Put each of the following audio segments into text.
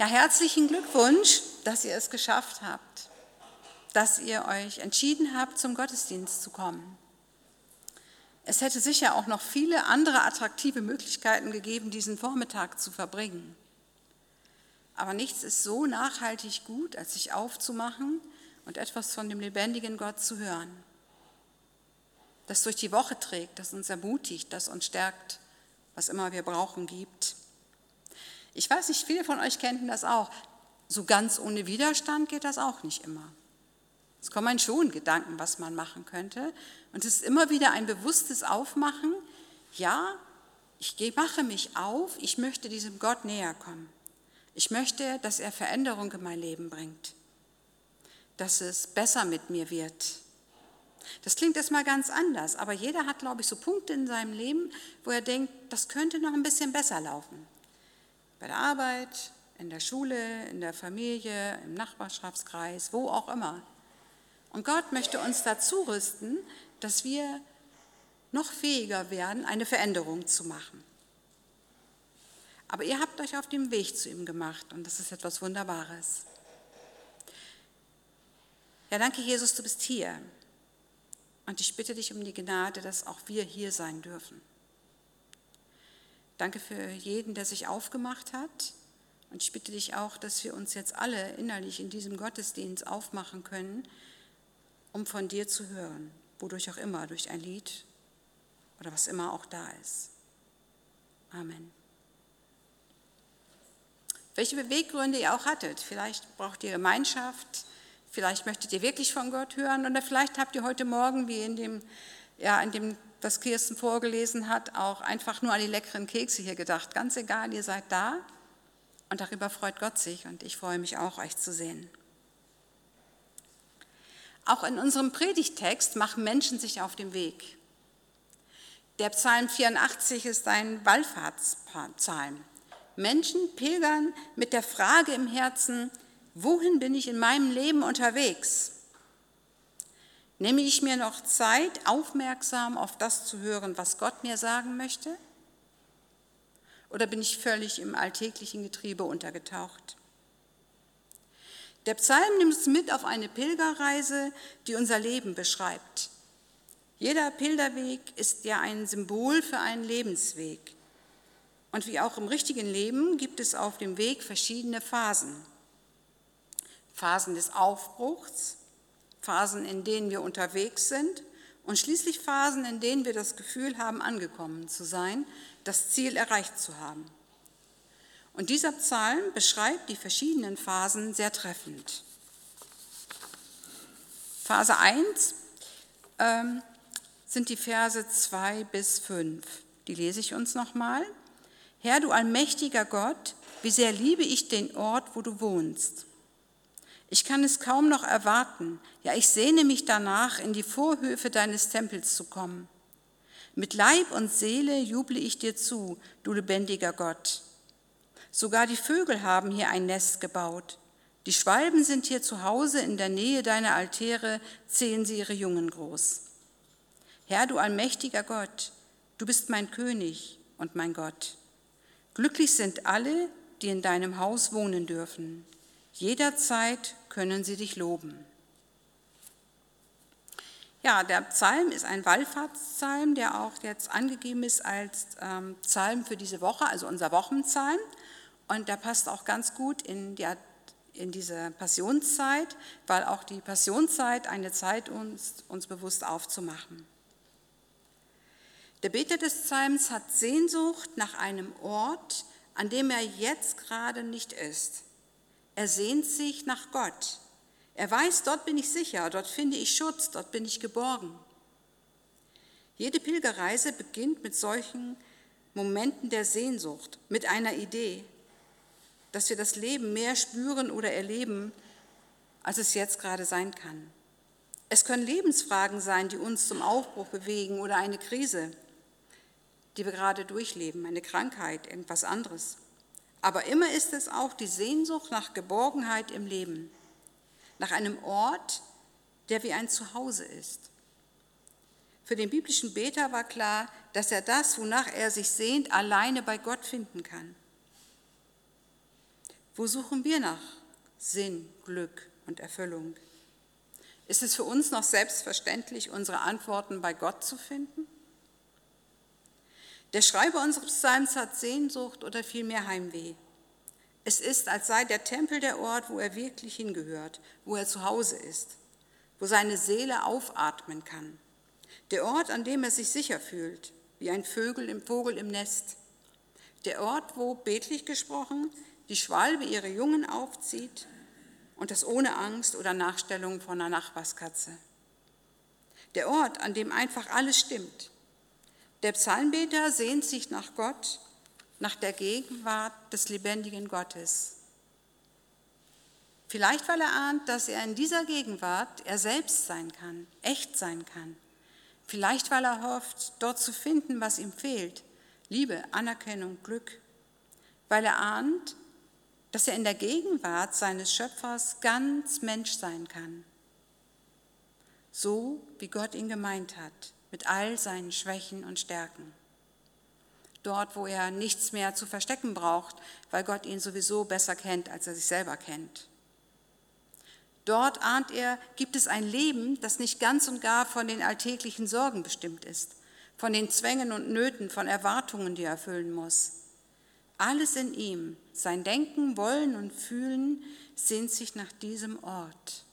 Ja, herzlichen Glückwunsch, dass ihr es geschafft habt, dass ihr euch entschieden habt, zum Gottesdienst zu kommen. Es hätte sicher auch noch viele andere attraktive Möglichkeiten gegeben, diesen Vormittag zu verbringen. Aber nichts ist so nachhaltig gut, als sich aufzumachen und etwas von dem lebendigen Gott zu hören, das durch die Woche trägt, das uns ermutigt, das uns stärkt, was immer wir brauchen, gibt. Ich weiß nicht, viele von euch kennen das auch. So ganz ohne Widerstand geht das auch nicht immer. Es kommen einem schon Gedanken, was man machen könnte. Und es ist immer wieder ein bewusstes Aufmachen. Ja, ich mache mich auf, ich möchte diesem Gott näher kommen. Ich möchte, dass er Veränderung in mein Leben bringt. Dass es besser mit mir wird. Das klingt erstmal ganz anders, aber jeder hat, glaube ich, so Punkte in seinem Leben, wo er denkt, das könnte noch ein bisschen besser laufen. Bei der Arbeit, in der Schule, in der Familie, im Nachbarschaftskreis, wo auch immer. Und Gott möchte uns dazu rüsten, dass wir noch fähiger werden, eine Veränderung zu machen. Aber ihr habt euch auf den Weg zu ihm gemacht und das ist etwas Wunderbares. Ja, danke Jesus, du bist hier. Und ich bitte dich um die Gnade, dass auch wir hier sein dürfen. Danke für jeden, der sich aufgemacht hat. Und ich bitte dich auch, dass wir uns jetzt alle innerlich in diesem Gottesdienst aufmachen können, um von dir zu hören, wodurch auch immer, durch ein Lied oder was immer auch da ist. Amen. Welche Beweggründe ihr auch hattet, vielleicht braucht ihr Gemeinschaft, vielleicht möchtet ihr wirklich von Gott hören oder vielleicht habt ihr heute Morgen, wie in dem was Kirsten vorgelesen hat, auch einfach nur an die leckeren Kekse hier gedacht. Ganz egal, ihr seid da und darüber freut Gott sich und ich freue mich auch, euch zu sehen. Auch in unserem Predigtext machen Menschen sich auf den Weg. Der Psalm 84 ist ein Wallfahrtspsalm. Menschen pilgern mit der Frage im Herzen, wohin bin ich in meinem Leben unterwegs? Nehme ich mir noch Zeit, aufmerksam auf das zu hören, was Gott mir sagen möchte? Oder bin ich völlig im alltäglichen Getriebe untergetaucht? Der Psalm nimmt uns mit auf eine Pilgerreise, die unser Leben beschreibt. Jeder Pilgerweg ist ja ein Symbol für einen Lebensweg. Und wie auch im richtigen Leben gibt es auf dem Weg verschiedene Phasen. Phasen des Aufbruchs, Phasen, in denen wir unterwegs sind und schließlich Phasen, in denen wir das Gefühl haben, angekommen zu sein, das Ziel erreicht zu haben. Und dieser Psalm beschreibt die verschiedenen Phasen sehr treffend. Phase 1 sind die Verse 2 bis 5. Die lese ich uns nochmal. Herr, du allmächtiger Gott, wie sehr liebe ich den Ort, wo du wohnst. Ich kann es kaum noch erwarten, ja, ich sehne mich danach, in die Vorhöfe deines Tempels zu kommen. Mit Leib und Seele juble ich dir zu, du lebendiger Gott. Sogar die Vögel haben hier ein Nest gebaut. Die Schwalben sind hier zu Hause, in der Nähe deiner Altäre zählen sie ihre Jungen groß. Herr, du allmächtiger Gott, du bist mein König und mein Gott. Glücklich sind alle, die in deinem Haus wohnen dürfen. Jederzeit können sie dich loben. Ja, der Psalm ist ein Wallfahrtspsalm, der auch jetzt angegeben ist als Psalm für diese Woche, also unser Wochenpsalm. Und der passt auch ganz gut in diese Passionszeit, weil auch die Passionszeit eine Zeit uns bewusst aufzumachen. Der Beter des Psalms hat Sehnsucht nach einem Ort, an dem er jetzt gerade nicht ist. Er sehnt sich nach Gott. Er weiß, dort bin ich sicher, dort finde ich Schutz, dort bin ich geborgen. Jede Pilgerreise beginnt mit solchen Momenten der Sehnsucht, mit einer Idee, dass wir das Leben mehr spüren oder erleben, als es jetzt gerade sein kann. Es können Lebensfragen sein, die uns zum Aufbruch bewegen oder eine Krise, die wir gerade durchleben, eine Krankheit, irgendwas anderes. Aber immer ist es auch die Sehnsucht nach Geborgenheit im Leben, nach einem Ort, der wie ein Zuhause ist. Für den biblischen Beter war klar, dass er das, wonach er sich sehnt, alleine bei Gott finden kann. Wo suchen wir nach Sinn, Glück und Erfüllung? Ist es für uns noch selbstverständlich, unsere Antworten bei Gott zu finden? Der Schreiber unseres Psalms hat Sehnsucht oder vielmehr Heimweh. Es ist, als sei der Tempel der Ort, wo er wirklich hingehört, wo er zu Hause ist, wo seine Seele aufatmen kann. Der Ort, an dem er sich sicher fühlt, wie ein Vogel im Nest. Der Ort, wo, bildlich gesprochen, die Schwalbe ihre Jungen aufzieht und das ohne Angst oder Nachstellung von einer Nachbarskatze. Der Ort, an dem einfach alles stimmt. Der Psalmbeter sehnt sich nach Gott, nach der Gegenwart des lebendigen Gottes. Vielleicht, weil er ahnt, dass er in dieser Gegenwart er selbst sein kann, echt sein kann. Vielleicht, weil er hofft, dort zu finden, was ihm fehlt, Liebe, Anerkennung, Glück. Weil er ahnt, dass er in der Gegenwart seines Schöpfers ganz Mensch sein kann. So, wie Gott ihn gemeint hat, mit all seinen Schwächen und Stärken. Dort, wo er nichts mehr zu verstecken braucht, weil Gott ihn sowieso besser kennt, als er sich selber kennt. Dort, ahnt er, gibt es ein Leben, das nicht ganz und gar von den alltäglichen Sorgen bestimmt ist, von den Zwängen und Nöten, von Erwartungen, die er erfüllen muss. Alles in ihm, sein Denken, Wollen und Fühlen, sehnt sich nach diesem Ort.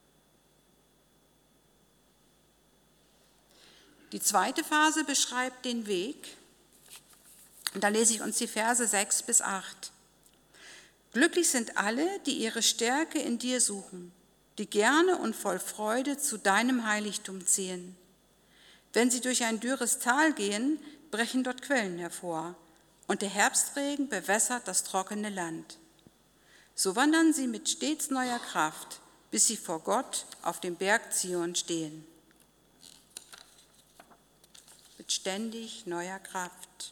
Die zweite Phase beschreibt den Weg. Und da lese ich uns die Verse 6 bis 8. Glücklich sind alle, die ihre Stärke in dir suchen, die gerne und voll Freude zu deinem Heiligtum ziehen. Wenn sie durch ein dürres Tal gehen, brechen dort Quellen hervor, und der Herbstregen bewässert das trockene Land. So wandern sie mit stets neuer Kraft, bis sie vor Gott auf dem Berg Zion stehen. Mit ständig neuer Kraft.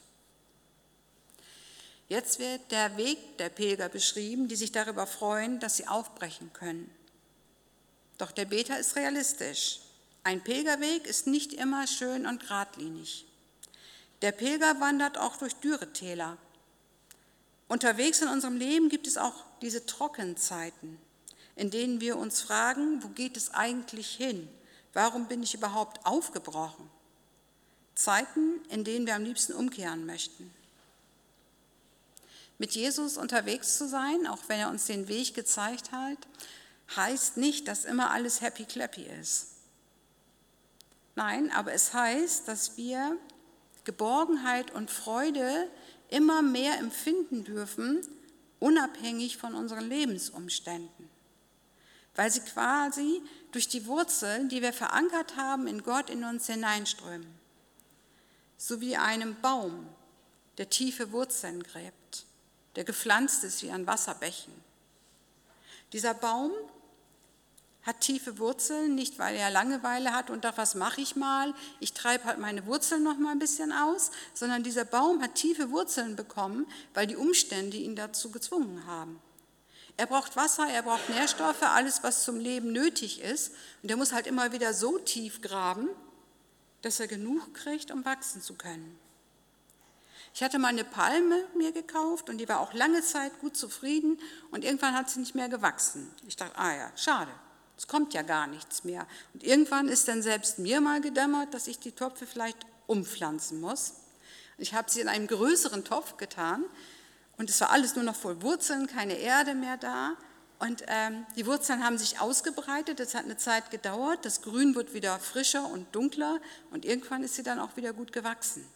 Jetzt wird der Weg der Pilger beschrieben, die sich darüber freuen, dass sie aufbrechen können. Doch der Beter ist realistisch. Ein Pilgerweg ist nicht immer schön und geradlinig. Der Pilger wandert auch durch Dürretäler. Unterwegs in unserem Leben gibt es auch diese Trockenzeiten, in denen wir uns fragen, wo geht es eigentlich hin? Warum bin ich überhaupt aufgebrochen? Zeiten, in denen wir am liebsten umkehren möchten. Mit Jesus unterwegs zu sein, auch wenn er uns den Weg gezeigt hat, heißt nicht, dass immer alles happy-clappy ist. Nein, aber es heißt, dass wir Geborgenheit und Freude immer mehr empfinden dürfen, unabhängig von unseren Lebensumständen, weil sie quasi durch die Wurzeln, die wir verankert haben, in Gott in uns hineinströmen. So wie einem Baum, der tiefe Wurzeln gräbt, der gepflanzt ist wie an Wasserbächen. Dieser Baum hat tiefe Wurzeln, nicht weil er Langeweile hat und dachte, was mache ich mal, ich treibe halt meine Wurzeln noch mal ein bisschen aus, sondern dieser Baum hat tiefe Wurzeln bekommen, weil die Umstände ihn dazu gezwungen haben. Er braucht Wasser, er braucht Nährstoffe, alles, was zum Leben nötig ist, und er muss halt immer wieder so tief graben, dass er genug kriegt, um wachsen zu können. Ich hatte mal eine Palme mir gekauft und die war auch lange Zeit gut zufrieden und irgendwann hat sie nicht mehr gewachsen. Ich dachte, ja, schade. Es kommt ja gar nichts mehr. Und irgendwann ist dann selbst mir mal gedämmert, dass ich die Töpfe vielleicht umpflanzen muss. Ich habe sie in einen größeren Topf getan und es war alles nur noch voll Wurzeln, keine Erde mehr da. Und die Wurzeln haben sich ausgebreitet, das hat eine Zeit gedauert, das Grün wird wieder frischer und dunkler und irgendwann ist sie dann auch wieder gut gewachsen.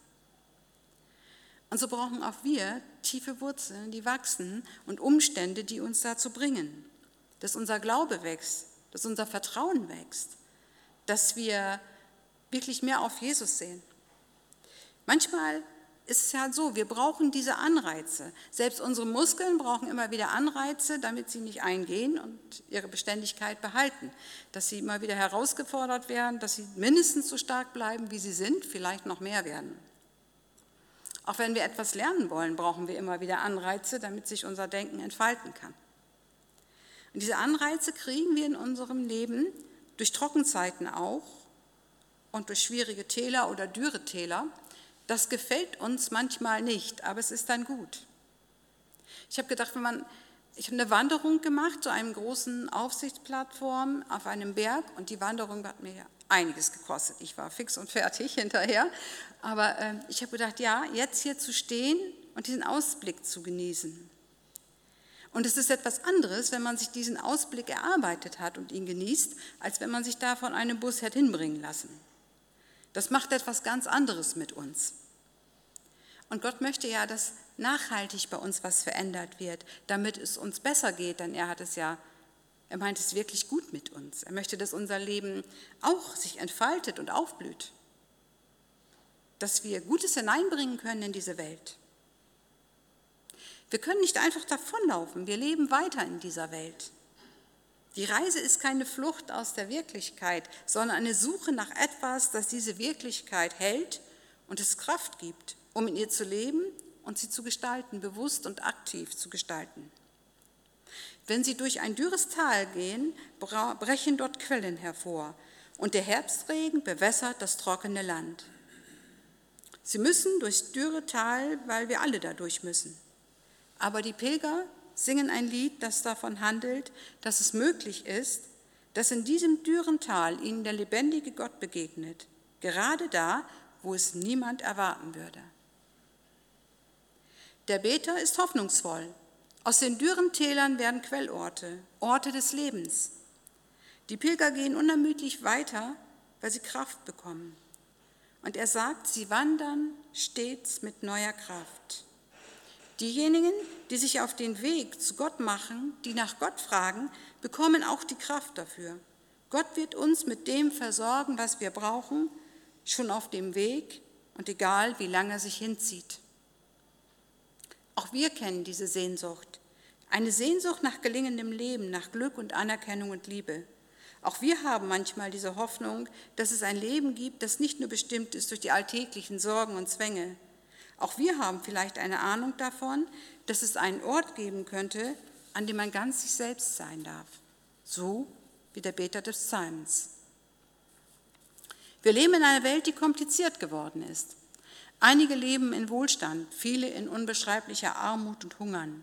Und so brauchen auch wir tiefe Wurzeln, die wachsen und Umstände, die uns dazu bringen, dass unser Glaube wächst, dass unser Vertrauen wächst, dass wir wirklich mehr auf Jesus sehen. Manchmal ist es ja so, wir brauchen diese Anreize. Selbst unsere Muskeln brauchen immer wieder Anreize, damit sie nicht eingehen und ihre Beständigkeit behalten. Dass sie immer wieder herausgefordert werden, dass sie mindestens so stark bleiben, wie sie sind, vielleicht noch mehr werden. Auch wenn wir etwas lernen wollen, brauchen wir immer wieder Anreize, damit sich unser Denken entfalten kann. Und diese Anreize kriegen wir in unserem Leben durch Trockenzeiten auch und durch schwierige Täler oder Dürretäler. Das gefällt uns manchmal nicht, aber es ist dann gut. Ich habe gedacht, wenn man Ich habe eine Wanderung gemacht zu einem großen Aufsichtsplattform auf einem Berg und die Wanderung hat mir einiges gekostet. Ich war fix und fertig hinterher, aber ich habe gedacht, ja, jetzt hier zu stehen und diesen Ausblick zu genießen. Und es ist etwas anderes, wenn man sich diesen Ausblick erarbeitet hat und ihn genießt, als wenn man sich da von einem Bus hätte hinbringen lassen. Das macht etwas ganz anderes mit uns. Und Gott möchte ja, dass nachhaltig bei uns was verändert wird, damit es uns besser geht, denn er meint es wirklich gut mit uns. Er möchte, dass unser Leben auch sich entfaltet und aufblüht, dass wir Gutes hineinbringen können in diese Welt. Wir können nicht einfach davonlaufen, wir leben weiter in dieser Welt. Die Reise ist keine Flucht aus der Wirklichkeit, sondern eine Suche nach etwas, das diese Wirklichkeit hält und es Kraft gibt, um in ihr zu leben und sie zu gestalten, bewusst und aktiv zu gestalten. Wenn Sie durch ein dürres Tal gehen, brechen dort Quellen hervor und der Herbstregen bewässert das trockene Land. Sie müssen durchs dürre Tal, weil wir alle dadurch müssen. Aber die Pilger singen ein Lied, das davon handelt, dass es möglich ist, dass in diesem dürren Tal ihnen der lebendige Gott begegnet, gerade da, wo es niemand erwarten würde. Der Beter ist hoffnungsvoll. Aus den dürren Tälern werden Quellorte, Orte des Lebens. Die Pilger gehen unermüdlich weiter, weil sie Kraft bekommen. Und er sagt, sie wandern stets mit neuer Kraft. Diejenigen, die sich auf den Weg zu Gott machen, die nach Gott fragen, bekommen auch die Kraft dafür. Gott wird uns mit dem versorgen, was wir brauchen, schon auf dem Weg und egal, wie lange er sich hinzieht. Auch wir kennen diese Sehnsucht. Eine Sehnsucht nach gelingendem Leben, nach Glück und Anerkennung und Liebe. Auch wir haben manchmal diese Hoffnung, dass es ein Leben gibt, das nicht nur bestimmt ist durch die alltäglichen Sorgen und Zwänge. Auch wir haben vielleicht eine Ahnung davon, dass es einen Ort geben könnte, an dem man ganz sich selbst sein darf. So wie der Beter des Psalms. Wir leben in einer Welt, die kompliziert geworden ist. Einige leben in Wohlstand, viele in unbeschreiblicher Armut und Hungern,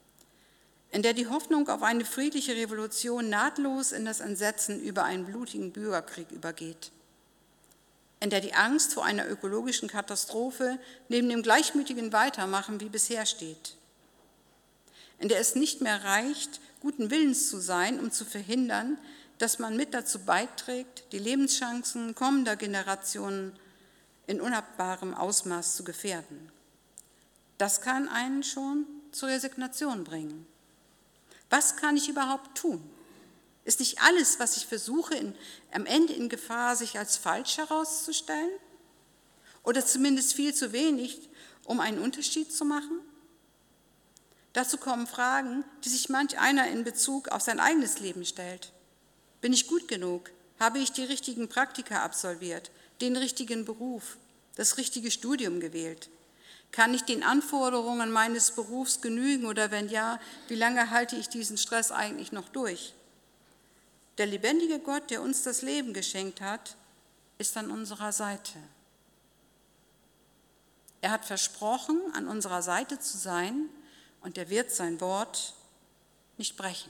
in der die Hoffnung auf eine friedliche Revolution nahtlos in das Entsetzen über einen blutigen Bürgerkrieg übergeht, in der die Angst vor einer ökologischen Katastrophe neben dem gleichmütigen Weitermachen wie bisher steht, in der es nicht mehr reicht, guten Willens zu sein, um zu verhindern, dass man mit dazu beiträgt, die Lebenschancen kommender Generationen in unabbbarem Ausmaß zu gefährden. Das kann einen schon zur Resignation bringen. Was kann ich überhaupt tun? Ist nicht alles, was ich versuche, am Ende in Gefahr, sich als falsch herauszustellen? Oder zumindest viel zu wenig, um einen Unterschied zu machen? Dazu kommen Fragen, die sich manch einer in Bezug auf sein eigenes Leben stellt. Bin ich gut genug? Habe ich die richtigen Praktika absolviert, den richtigen Beruf, das richtige Studium gewählt? Kann ich den Anforderungen meines Berufs genügen oder wenn ja, wie lange halte ich diesen Stress eigentlich noch durch? Der lebendige Gott, der uns das Leben geschenkt hat, ist an unserer Seite. Er hat versprochen, an unserer Seite zu sein und er wird sein Wort nicht brechen.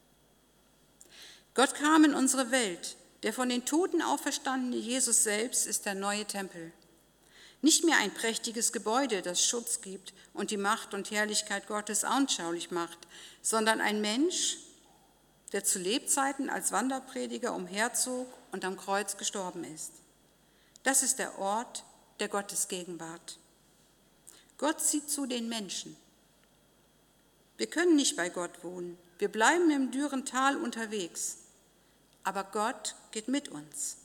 Gott kam in unsere Welt. Der von den Toten auferstandene Jesus selbst ist der neue Tempel. Nicht mehr ein prächtiges Gebäude, das Schutz gibt und die Macht und Herrlichkeit Gottes anschaulich macht, sondern ein Mensch, der zu Lebzeiten als Wanderprediger umherzog und am Kreuz gestorben ist. Das ist der Ort der Gottesgegenwart. Gott zieht zu den Menschen. Wir können nicht bei Gott wohnen, wir bleiben im dürren Tal unterwegs, aber Gott geht mit uns.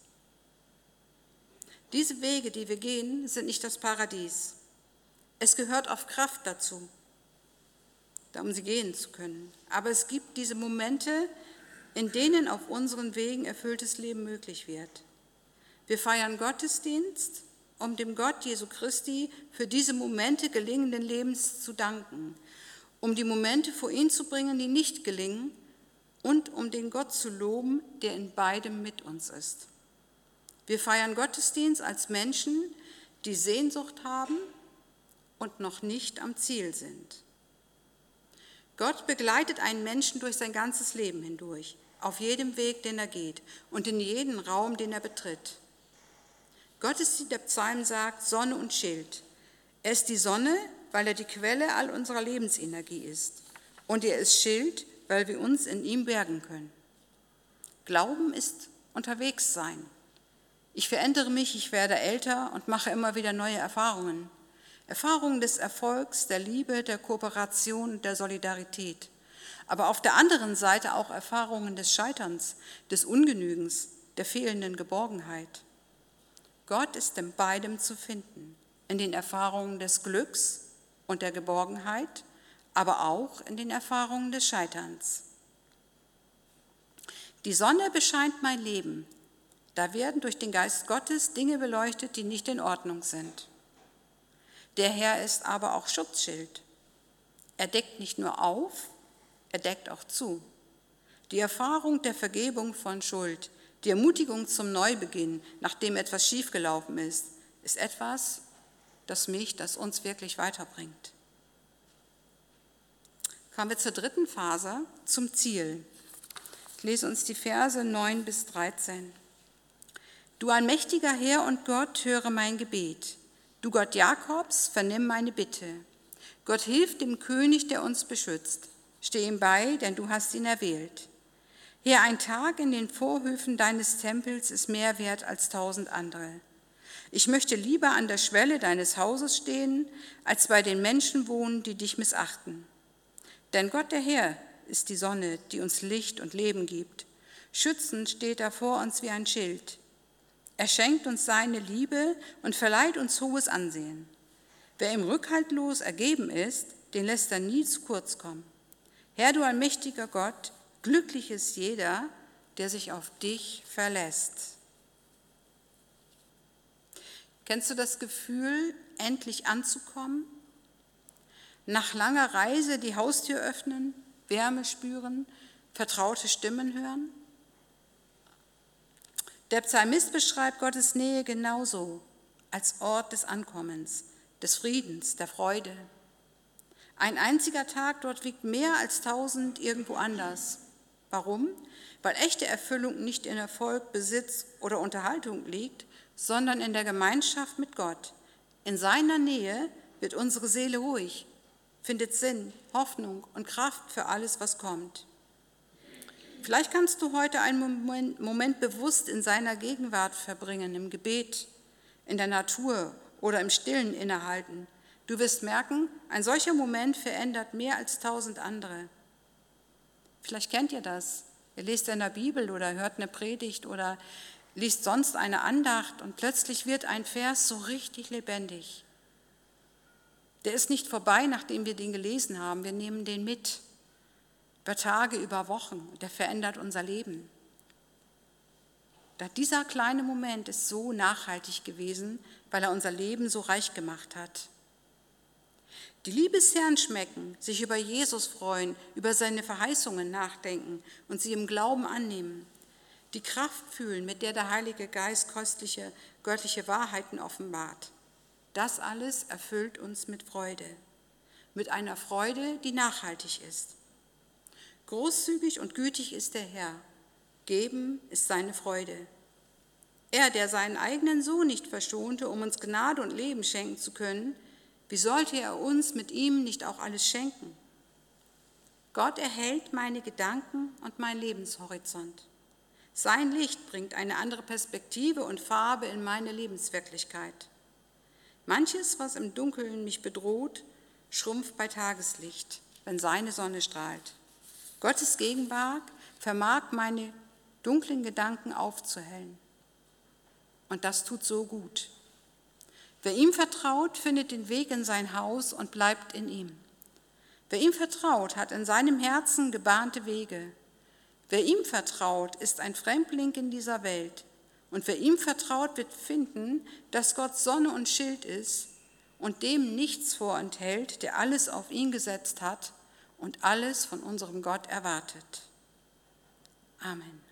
Diese Wege, die wir gehen, sind nicht das Paradies. Es gehört auf Kraft dazu, um sie gehen zu können. Aber es gibt diese Momente, in denen auf unseren Wegen erfülltes Leben möglich wird. Wir feiern Gottesdienst, um dem Gott Jesu Christi für diese Momente gelingenden Lebens zu danken, um die Momente vor ihn zu bringen, die nicht gelingen, und um den Gott zu loben, der in beidem mit uns ist. Wir feiern Gottesdienst als Menschen, die Sehnsucht haben und noch nicht am Ziel sind. Gott begleitet einen Menschen durch sein ganzes Leben hindurch, auf jedem Weg, den er geht und in jedem Raum, den er betritt. Gott ist, wie der Psalm sagt, Sonne und Schild. Er ist die Sonne, weil er die Quelle all unserer Lebensenergie ist. Und er ist Schild, weil wir uns in ihm bergen können. Glauben ist unterwegs sein. Ich verändere mich, ich werde älter und mache immer wieder neue Erfahrungen. Erfahrungen des Erfolgs, der Liebe, der Kooperation und der Solidarität. Aber auf der anderen Seite auch Erfahrungen des Scheiterns, des Ungenügens, der fehlenden Geborgenheit. Gott ist in beidem zu finden, in den Erfahrungen des Glücks und der Geborgenheit, aber auch in den Erfahrungen des Scheiterns. Die Sonne bescheint mein Leben. Da werden durch den Geist Gottes Dinge beleuchtet, die nicht in Ordnung sind. Der Herr ist aber auch Schutzschild. Er deckt nicht nur auf, er deckt auch zu. Die Erfahrung der Vergebung von Schuld, die Ermutigung zum Neubeginn, nachdem etwas schiefgelaufen ist etwas, das uns wirklich weiterbringt. Kommen wir zur dritten Phase, zum Ziel. Ich lese uns die Verse 9 bis 13. Du allmächtiger Herr und Gott, höre mein Gebet. Du Gott Jakobs, vernimm meine Bitte. Gott hilft dem König, der uns beschützt. Steh ihm bei, denn du hast ihn erwählt. Herr, ein Tag in den Vorhöfen deines Tempels ist mehr wert als 1000 andere. Ich möchte lieber an der Schwelle deines Hauses stehen, als bei den Menschen wohnen, die dich missachten. Denn Gott, der Herr, ist die Sonne, die uns Licht und Leben gibt. Schützend steht er vor uns wie ein Schild. Er schenkt uns seine Liebe und verleiht uns hohes Ansehen. Wer ihm rückhaltlos ergeben ist, den lässt er nie zu kurz kommen. Herr, du allmächtiger Gott, glücklich ist jeder, der sich auf dich verlässt. Kennst du das Gefühl, endlich anzukommen? Nach langer Reise die Haustür öffnen, Wärme spüren, vertraute Stimmen hören? Der Psalmist beschreibt Gottes Nähe genauso, als Ort des Ankommens, des Friedens, der Freude. Ein einziger Tag dort wiegt mehr als 1000 irgendwo anders. Warum? Weil echte Erfüllung nicht in Erfolg, Besitz oder Unterhaltung liegt, sondern in der Gemeinschaft mit Gott. In seiner Nähe wird unsere Seele ruhig, findet Sinn, Hoffnung und Kraft für alles, was kommt. Vielleicht kannst du heute einen Moment bewusst in seiner Gegenwart verbringen, im Gebet, in der Natur oder im Stillen innehalten. Du wirst merken, ein solcher Moment verändert mehr als 1000 andere. Vielleicht kennt ihr das. Ihr lest in der Bibel oder hört eine Predigt oder liest sonst eine Andacht und plötzlich wird ein Vers so richtig lebendig. Der ist nicht vorbei, nachdem wir den gelesen haben. Wir nehmen den mit. Über Tage, über Wochen. Der verändert unser Leben. Dieser kleine Moment ist so nachhaltig gewesen, weil er unser Leben so reich gemacht hat. Die Liebe des Herrn schmecken, sich über Jesus freuen, über seine Verheißungen nachdenken und sie im Glauben annehmen. Die Kraft fühlen, mit der der Heilige Geist köstliche, göttliche Wahrheiten offenbart. Das alles erfüllt uns mit Freude. Mit einer Freude, die nachhaltig ist. Großzügig und gütig ist der Herr. Geben ist seine Freude. Er, der seinen eigenen Sohn nicht verschonte, um uns Gnade und Leben schenken zu können, wie sollte er uns mit ihm nicht auch alles schenken? Gott erhält meine Gedanken und meinen Lebenshorizont. Sein Licht bringt eine andere Perspektive und Farbe in meine Lebenswirklichkeit. Manches, was im Dunkeln mich bedroht, schrumpft bei Tageslicht, wenn seine Sonne strahlt. Gottes Gegenwart vermag meine dunklen Gedanken aufzuhellen. Und das tut so gut. Wer ihm vertraut, findet den Weg in sein Haus und bleibt in ihm. Wer ihm vertraut, hat in seinem Herzen gebahnte Wege. Wer ihm vertraut, ist ein Fremdling in dieser Welt. Und wer ihm vertraut, wird finden, dass Gott Sonne und Schild ist und dem nichts vorenthält, der alles auf ihn gesetzt hat und alles von unserem Gott erwartet. Amen.